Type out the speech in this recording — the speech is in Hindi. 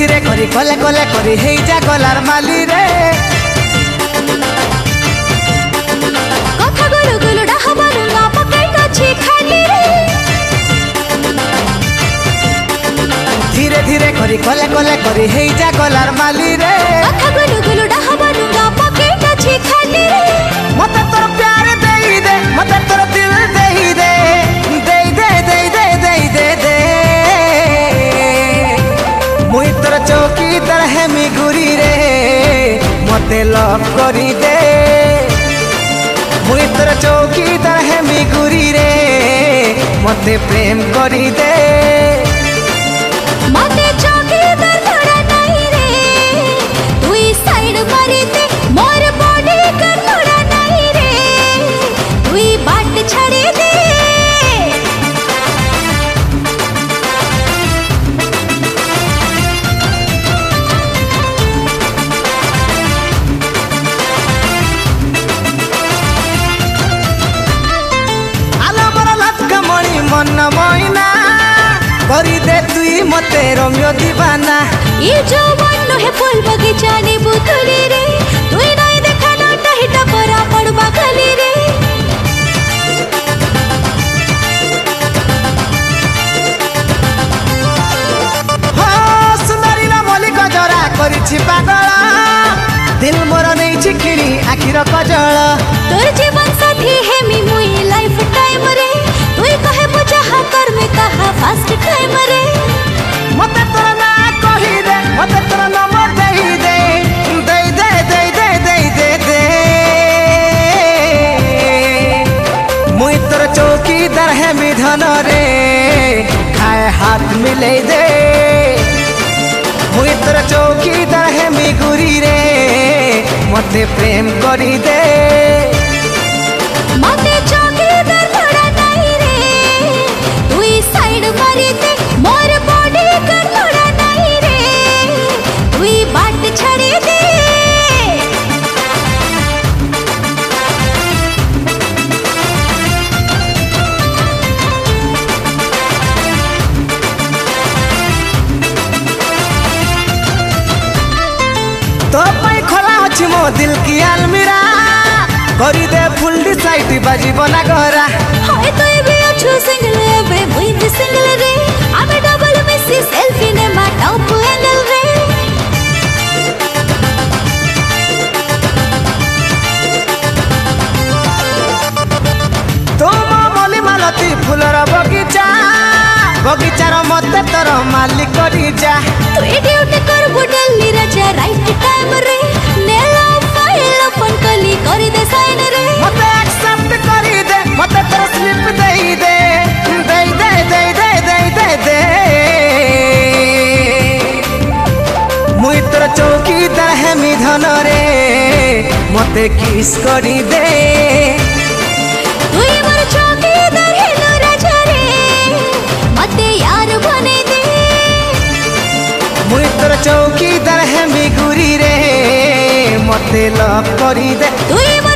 धीरे करी कले कले करी हे जा गलार माली रे कथा गुलु गुलु डाहबानु ना पकड़ छी खाली रे धीरे धीरे करी कले कले करी हे जा गलार माली रे कथा गुलु गुलु डाहबानु ना पकड़ छी खाली रे मते तोर प्यार देई दे मते तोर दिल देई दे देई दे देई दे देई दे दे मुई तोर चौकीदार है मिगुरी रे मते लव करी दे मुई तोर चौकीदार है मिगुरी रे मते प्रेम करी दे मते चौकीदार लोड़ा नहीं रे तुई साइड मारी दे मोर बॉडी कर लोड़ा नहीं रे तुई बाट छड़ी दे मन मोइना करी दे तुई मते रोमियो दीवाना ये जो मन है फूल बगीचा ने बुतुली रे तुई नहीं देखा ना टहिटा परा पड़बा गली रे हो सुंदरी ना मोली गजरा करी छि पागल दिल मोर नहीं छि किणी आखिर कजल तोर जीवन साथी है मी मुई लाइफ टाइम रे तुई कहे बुझा कर में कहा फास्ट टाइम रे मते तोर ना कहि दे मते तोर नंबर देई दे देई दे देई दे देई दे दे मुई तोर चौकीदार है मिधन रे खाए हाथ मिले दे मुई तोर चौकीदार है मिगुरी रे मते प्रेम करी दे मते चौकीदार लोड़ा नहीं रे तुई साइड मारी दे मोर बॉडी कर लोड़ा नहीं रे तुई बाट छड़ी दे तो पाई खोला अछि मो दिल की अलमीरा करी दे फुल डिसाइड बाजी बना गरा हाय तो भी अच्छो सिंगल बे मुई भी सिंगल रे आमे डबल मिसी सेल्फी ने मा टॉप एंगल रे तो मोली मालती फुलर बगीचा बगीचार मते तोर मालिक करी जा तू ड्यूटी कर बुडली राजा राइट टाइम रे नेला फाइल अपन कली कर दे साइन रे मते एक्सेप्ट करी दे मते तोर स्लिप देई दे देई दे देई दे देई दे दे मुई तोर चौकीदार है मिधन रे मते किस करी दे तुई मोर चौकीदार है लो राजा रे मते यार बने दे मुई तोर चौकीदार है मिगुरी रे मते लव करी दे तुई